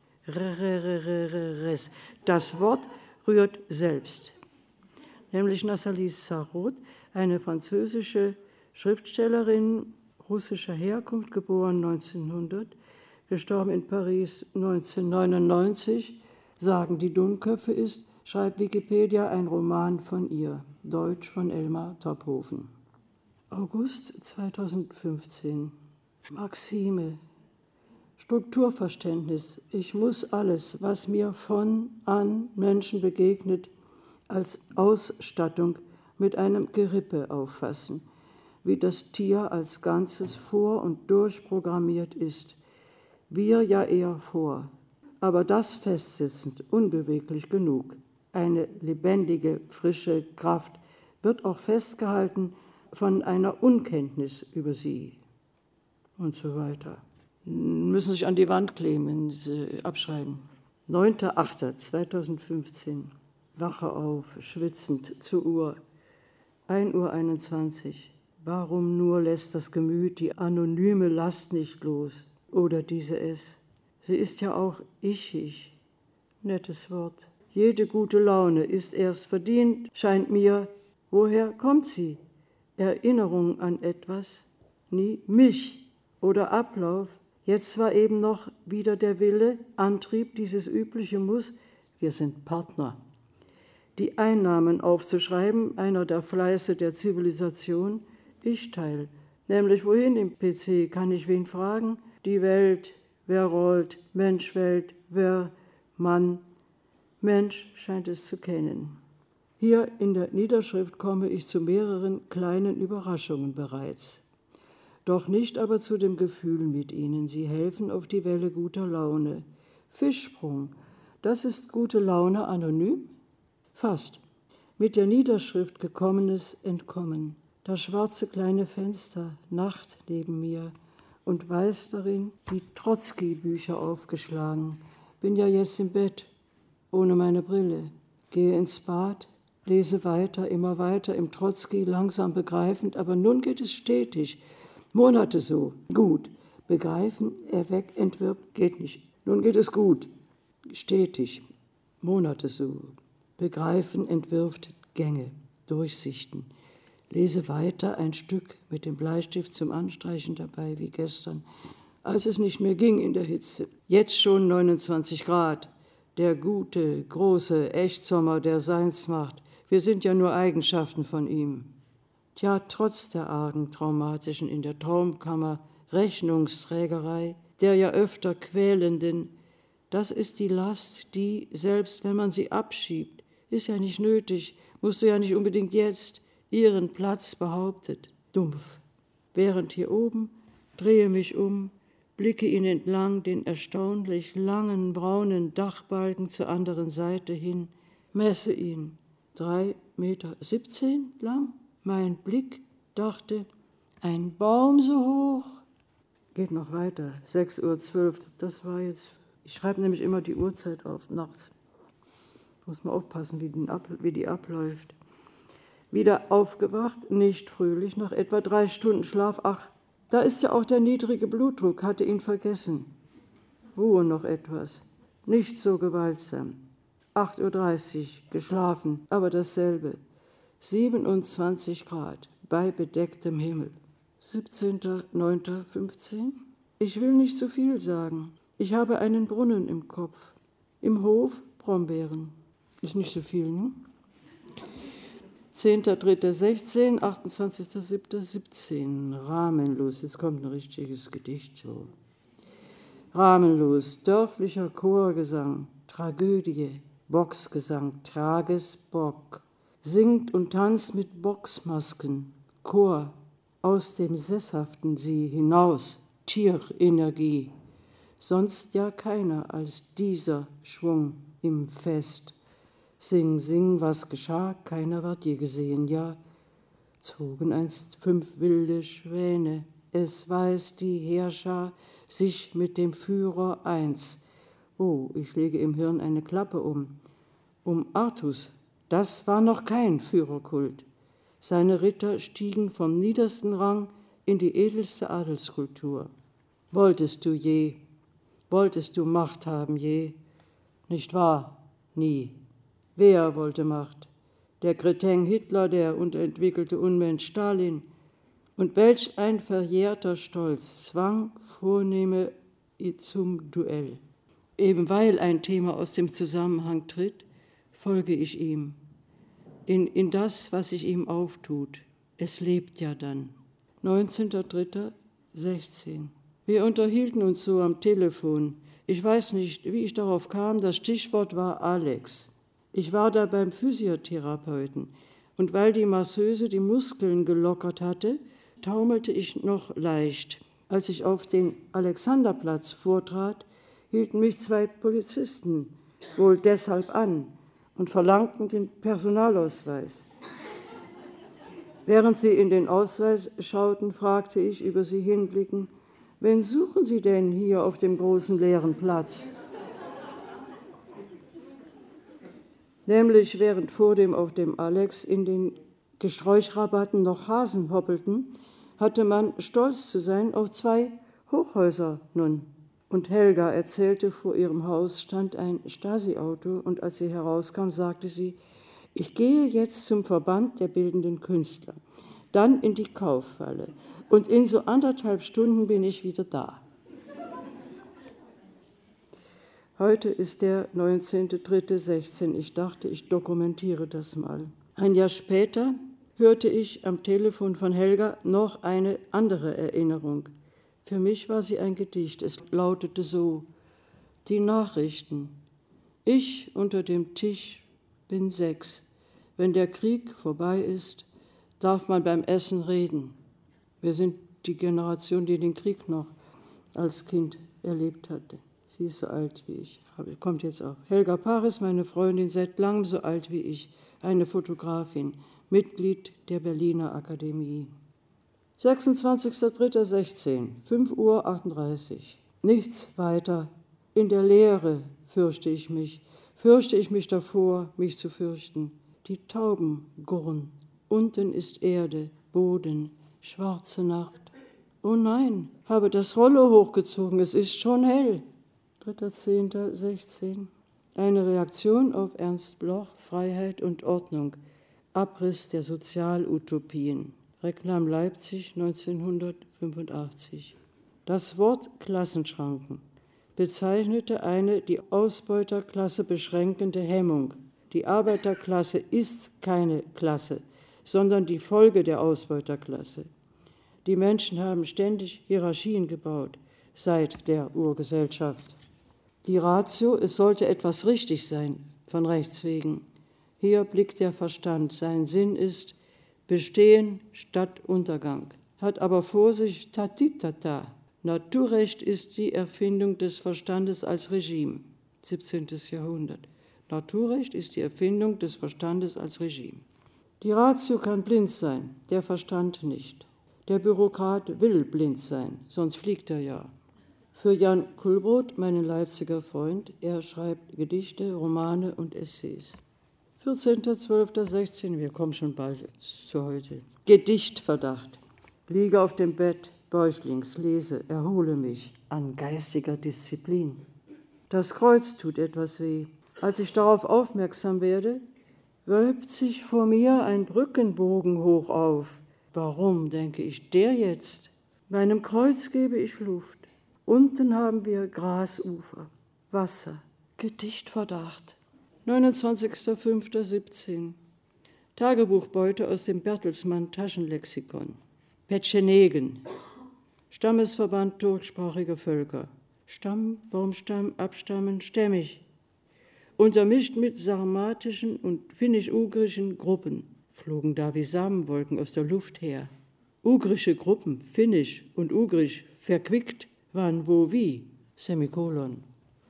Das Wort rührt selbst. Nämlich Nathalie Sarraud, eine französische Schriftstellerin russischer Herkunft, geboren neunzehnhundert, gestorben in Paris neunzehnhundertneunundneunzig, sagen die Dummköpfe ist, schreibt Wikipedia, ein Roman von ihr, Deutsch von Elmar Tophofen. August zweitausendfünfzehn. Maxime. Strukturverständnis. Ich muss alles, was mir von, an Menschen begegnet, als Ausstattung mit einem Gerippe auffassen, wie das Tier als Ganzes vor- und durchprogrammiert ist. Wir ja eher vor, aber das festsitzend, unbeweglich genug. Eine lebendige, frische Kraft, wird auch festgehalten von einer Unkenntnis über sie und so weiter. Müssen sich an die Wand kleben, abschreiben. neunter achter zweitausendfünfzehn, wache auf, schwitzend, zur Uhr, ein Uhr einundzwanzig. Warum nur lässt das Gemüt die anonyme Last nicht los? Oder diese es. Sie ist ja auch ichig. Nettes Wort. Jede gute Laune ist erst verdient, scheint mir. Woher kommt sie? Erinnerung an etwas? Nie mich oder Ablauf. Jetzt war eben noch wieder der Wille, Antrieb, dieses übliche Muss. Wir sind Partner. Die Einnahmen aufzuschreiben, einer der Fleiße der Zivilisation, Ich-Teil. Nämlich wohin im P C, kann ich wen fragen? Die Welt, wer rollt, Mensch, Welt, wer, Mann. Mensch scheint es zu kennen. Hier in der Niederschrift komme ich zu mehreren kleinen Überraschungen bereits. Doch nicht aber zu dem Gefühl mit ihnen. Sie helfen auf die Welle guter Laune. Fischsprung, das ist gute Laune anonym? Fast. Mit der Niederschrift gekommenes Entkommen. Das schwarze kleine Fenster, Nacht neben mir und weiß darin die Trotzki-Bücher aufgeschlagen. Bin ja jetzt im Bett, ohne meine Brille. Gehe ins Bad, lese weiter, immer weiter im Trotzki, langsam begreifend, aber nun geht es stetig. Monate so, gut. Begreifen, erweckt, entwirbt, geht nicht. Nun geht es gut, stetig. Monate so. Begreifen, entwirft, Gänge, Durchsichten. Lese weiter, ein Stück mit dem Bleistift zum Anstreichen dabei, wie gestern, als es nicht mehr ging in der Hitze. Jetzt schon neunundzwanzig Grad. Der gute, große Echtsommer, der seins macht. Wir sind ja nur Eigenschaften von ihm. Tja, trotz der argen traumatischen in der Traumkammer Rechnungsträgerei, der ja öfter quälenden, das ist die Last, die, selbst wenn man sie abschiebt, ist ja nicht nötig, musst du ja nicht unbedingt jetzt, ihren Platz behauptet, dumpf. Während hier oben drehe mich um, blicke ihn entlang den erstaunlich langen braunen Dachbalken zur anderen Seite hin, messe ihn, drei Meter siebzehn lang. Mein Blick dachte, ein Baum so hoch. Geht noch weiter, sechs Uhr zwölf, das war jetzt, ich schreibe nämlich immer die Uhrzeit auf, nachts. Muss man aufpassen, wie die, ab, wie die abläuft. Wieder aufgewacht, nicht fröhlich, nach etwa drei Stunden Schlaf. Ach, da ist ja auch der niedrige Blutdruck, hatte ihn vergessen. Ruhe noch etwas, nicht so gewaltsam. acht Uhr dreißig, geschlafen, aber dasselbe. siebenundzwanzig Grad, bei bedecktem Himmel. siebzehnter neunter fünfzehn. Ich will nicht zu viel sagen. Ich habe einen Brunnen im Kopf. Im Hof Brombeeren. Ist nicht so viel, ne? zehnter dritter sechzehn, achtundzwanzigster siebter siebzehn. Rahmenlos. Jetzt kommt ein richtiges Gedicht so. Rahmenlos. Dörflicher Chorgesang. Tragödie. Boxgesang. Trages Bock. Singt und tanzt mit Boxmasken. Chor. Aus dem Sesshaften sie hinaus. Tierenergie. Sonst ja keiner als dieser Schwung im Fest. Sing, sing, was geschah, keiner ward je gesehen, ja, zogen einst fünf wilde Schwäne, es weiß die Heerschar sich mit dem Führer eins. Oh, ich lege im Hirn eine Klappe um. Um Artus, das war noch kein Führerkult. Seine Ritter stiegen vom niedersten Rang in die edelste Adelskultur. Wolltest du je, wolltest du Macht haben je? Nicht wahr? Nie. Wer wollte Macht? Der Kretin Hitler, der unterentwickelte Unmensch Stalin. Und welch ein verjährter Stolz zwang Vornehme zum Duell. Eben weil ein Thema aus dem Zusammenhang tritt, folge ich ihm. In, in das, was sich ihm auftut. Es lebt ja dann. neunzehnter dritter sechzehn. Wir unterhielten uns so am Telefon. Ich weiß nicht, wie ich darauf kam, das Stichwort war Alex. Ich war da beim Physiotherapeuten und weil die Masseuse die Muskeln gelockert hatte, taumelte ich noch leicht. Als ich auf den Alexanderplatz vortrat, hielten mich zwei Polizisten wohl deshalb an und verlangten den Personalausweis. Während sie in den Ausweis schauten, fragte ich über sie hinblickend: Wen suchen Sie denn hier auf dem großen leeren Platz? Nämlich während vor dem auf dem Alex in den Gesträuchrabatten noch Hasen hoppelten, hatte man stolz zu sein auf zwei Hochhäuser nun. Und Helga erzählte, vor ihrem Haus stand ein Stasi-Auto, und als sie herauskam, sagte sie: Ich gehe jetzt zum Verband der Bildenden Künstler, dann in die Kaufhalle, und in so anderthalb Stunden bin ich wieder da. Heute ist der neunzehnter dritter sechzehn. Ich dachte, ich dokumentiere das mal. Ein Jahr später hörte ich am Telefon von Helga noch eine andere Erinnerung. Für mich war sie ein Gedicht. Es lautete so: Die Nachrichten. Ich unter dem Tisch bin sechs. Wenn der Krieg vorbei ist, darf man beim Essen reden. Wir sind die Generation, die den Krieg noch als Kind erlebt hatte. Sie ist so alt wie ich. Kommt jetzt auch. Helga Paris, meine Freundin, seit langem so alt wie ich, eine Fotografin, Mitglied der Berliner Akademie. sechsundzwanzigster dritter sechzehn, fünf Uhr achtunddreißig. Nichts weiter. In der Leere fürchte ich mich, fürchte ich mich davor, mich zu fürchten. Die Tauben gurren. Unten ist Erde, Boden, schwarze Nacht. Oh nein, habe das Rollo hochgezogen, es ist schon hell. dritter zehnter sechzehn. Eine Reaktion auf Ernst Bloch, Freiheit und Ordnung, Abriss der Sozialutopien. Reklam Leipzig neunzehnhundertfünfundachtzig. Das Wort Klassenschranken bezeichnete eine die Ausbeuterklasse beschränkende Hemmung. Die Arbeiterklasse ist keine Klasse, sondern die Folge der Ausbeuterklasse. Die Menschen haben ständig Hierarchien gebaut, seit der Urgesellschaft. Die Ratio, es sollte etwas richtig sein, von Rechts wegen. Hier blickt der Verstand. Sein Sinn ist Bestehen statt Untergang. Hat aber vor sich Tatitata. Naturrecht ist die Erfindung des Verstandes als Regime. siebzehntes Jahrhundert. Naturrecht ist die Erfindung des Verstandes als Regime. Die Ratio kann blind sein, der Verstand nicht. Der Bürokrat will blind sein, sonst fliegt er ja. Für Jan Kullbrot, meinen Leipziger Freund, er schreibt Gedichte, Romane und Essays. vierzehnter zwölfter sechzehn, wir kommen schon bald zu heute. Gedichtverdacht. Liege auf dem Bett, bäuchlings, lese, erhole mich an geistiger Disziplin. Das Kreuz tut etwas weh. Als ich darauf aufmerksam werde, wölbt sich vor mir ein Brückenbogen hoch auf. Warum, denke ich, der jetzt? Meinem Kreuz gebe ich Luft. Unten haben wir Grasufer, Wasser, Gedichtverdacht. neunundzwanzigster fünfter siebzehn. Tagebuchbeute aus dem Bertelsmann Taschenlexikon. Petschenegen, Stammesverband turksprachiger Völker. Stamm, Baumstamm, Abstammen, stämmig. Untermischt mit sarmatischen und finnisch-ugrischen Gruppen flogen da wie Samenwolken aus der Luft her. Ugrische Gruppen, finnisch und ugrisch, verquickt, wann, wo, wie, Semikolon.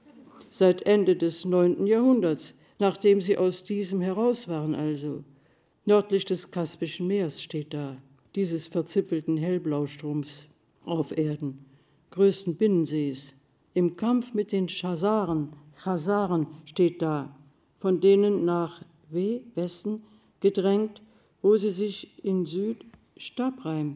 Seit Ende des neunten Jahrhunderts, nachdem sie aus diesem heraus waren also. Nördlich des Kaspischen Meers steht da, dieses verzipfelten Hellblaustrumpfs auf Erden, größten Binnensees. Im Kampf mit den Chasaren, Chasaren steht da, von denen nach W, Westen, gedrängt, wo sie sich in Süd, Stabreim,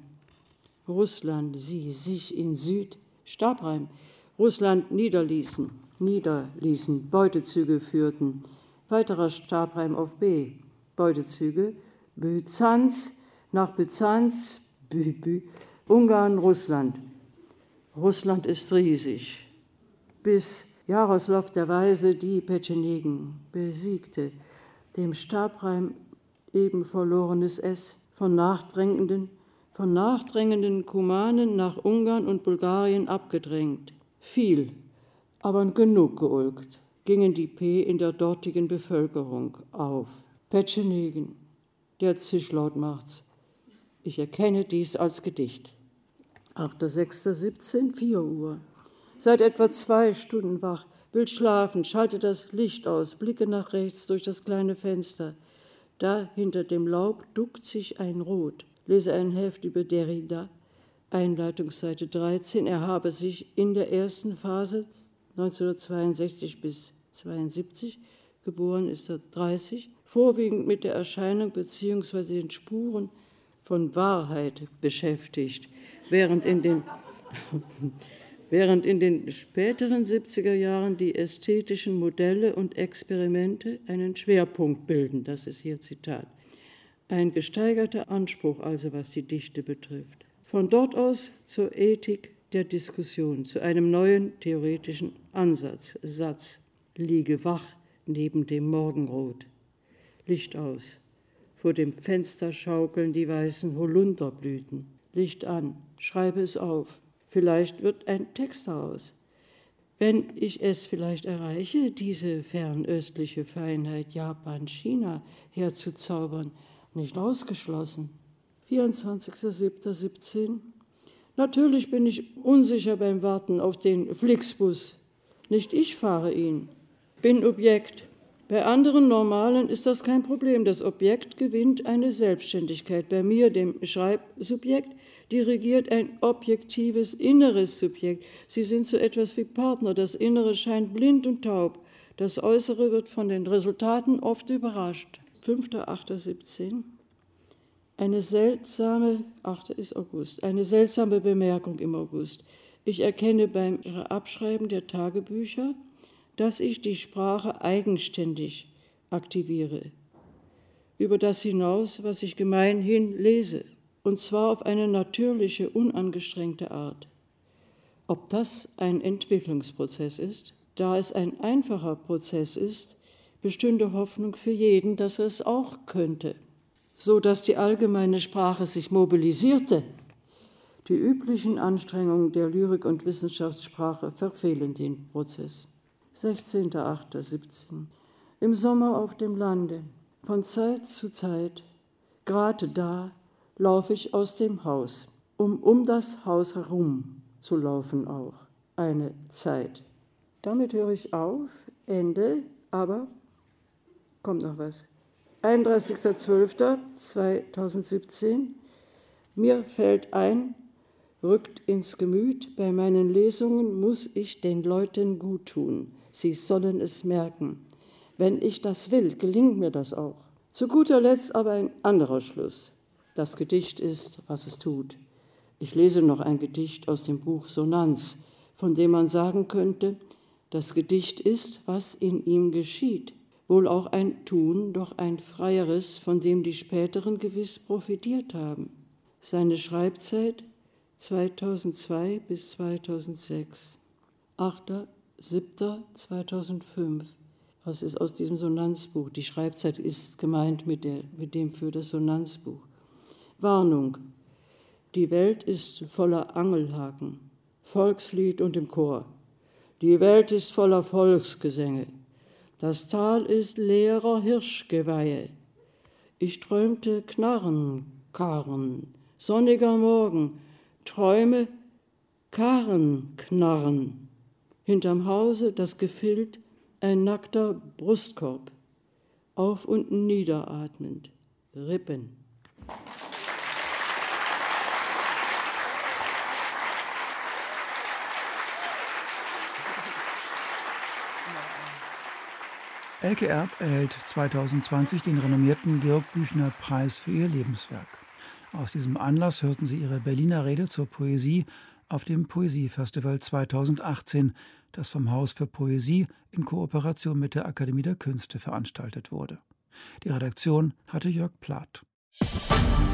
Russland, sie sich in Süd, Stabreim, Russland niederließen, niederließen, Beutezüge führten, weiterer Stabreim auf B, Beutezüge, Byzanz, nach Byzanz, Bü, Bü, Ungarn, Russland. Russland ist riesig, bis Jaroslaw der Weise die Petschenegen besiegte, dem Stabreim eben verlorenes S, von nachdrängenden, von nachdrängenden Kumanen nach Ungarn und Bulgarien abgedrängt. Viel, aber genug geulgt, gingen die P in der dortigen Bevölkerung auf. Petschenegen, der Zischlaut macht's. Ich erkenne dies als Gedicht. achter sechster siebzehn, vier Uhr. Seit etwa zwei Stunden wach, will schlafen, schalte das Licht aus, blicke nach rechts durch das kleine Fenster. Da hinter dem Laub duckt sich ein Rot, lese ein Heft über Derrida, Einleitungsseite dreizehn. Er habe sich in der ersten Phase neunzehnhundertzweiundsechzig bis zweiundsiebzig, geboren ist er dreißig, vorwiegend mit der Erscheinung bzw. den Spuren von Wahrheit beschäftigt, während in den, während in den späteren siebziger Jahren die ästhetischen Modelle und Experimente einen Schwerpunkt bilden. Das ist hier Zitat. Ein gesteigerter Anspruch also, was die Dichte betrifft. Von dort aus zur Ethik der Diskussion, zu einem neuen theoretischen Ansatz, Satz, liege wach neben dem Morgenrot, Licht aus, vor dem Fenster schaukeln die weißen Holunderblüten, Licht an, schreibe es auf, vielleicht wird ein Text daraus. Wenn ich es vielleicht erreiche, diese fernöstliche Feinheit Japan, China herzuzaubern, nicht ausgeschlossen. vierundzwanzigster siebter siebzehn. Natürlich bin ich unsicher beim Warten auf den Flixbus. Nicht ich fahre ihn. Bin Objekt. Bei anderen Normalen ist das kein Problem. Das Objekt gewinnt eine Selbstständigkeit. Bei mir, dem Schreibsubjekt, dirigiert ein objektives inneres Subjekt. Sie sind so etwas wie Partner. Das Innere scheint blind und taub. Das Äußere wird von den Resultaten oft überrascht. fünfter achter siebzehn. Eine seltsame, achter ist August, eine seltsame Bemerkung im August. Ich erkenne beim Abschreiben der Tagebücher, dass ich die Sprache eigenständig aktiviere, über das hinaus, was ich gemeinhin lese, und zwar auf eine natürliche, unangestrengte Art. Ob das ein Entwicklungsprozess ist? Da es ein einfacher Prozess ist, bestünde Hoffnung für jeden, dass er es auch könnte, so dass die allgemeine Sprache sich mobilisierte. Die üblichen Anstrengungen der Lyrik- und Wissenschaftssprache verfehlen den Prozess. sechzehnter achter siebzehn. Im Sommer auf dem Lande, von Zeit zu Zeit, gerade da, laufe ich aus dem Haus, um um das Haus herum zu laufen auch, eine Zeit. Damit höre ich auf, Ende, aber kommt noch was. einunddreißigster zwölfter zweitausendsiebzehn. Mir fällt ein, rückt ins Gemüt, bei meinen Lesungen muss ich den Leuten gut tun. Sie sollen es merken. Wenn ich das will, gelingt mir das auch. Zu guter Letzt aber ein anderer Schluss. Das Gedicht ist, was es tut. Ich lese noch ein Gedicht aus dem Buch Sonanz, von dem man sagen könnte, das Gedicht ist, was in ihm geschieht. Wohl auch ein Tun, doch ein freieres, von dem die Späteren gewiss profitiert haben. Seine Schreibzeit zweitausendzwei bis zweitausendsechs. achter siebter zweitausendfünf. Das ist aus diesem Sonanzbuch. Die Schreibzeit ist gemeint mit, der, mit dem für das Sonanzbuch. Warnung. Die Welt ist voller Angelhaken, Volkslied und im Chor. Die Welt ist voller Volksgesänge. Das Tal ist leerer Hirschgeweihe. Ich träumte Knarrenkarren, sonniger Morgen, träume Karrenknarren. Hinterm Hause das Gefild, ein nackter Brustkorb, auf und niederatmend, Rippen. Elke Erb erhält zweitausendzwanzig den renommierten Georg-Büchner-Preis für ihr Lebenswerk. Aus diesem Anlass hörten Sie ihre Berliner Rede zur Poesie auf dem Poesiefestival zweitausendachtzehn, das vom Haus für Poesie in Kooperation mit der Akademie der Künste veranstaltet wurde. Die Redaktion hatte Jörg Plath.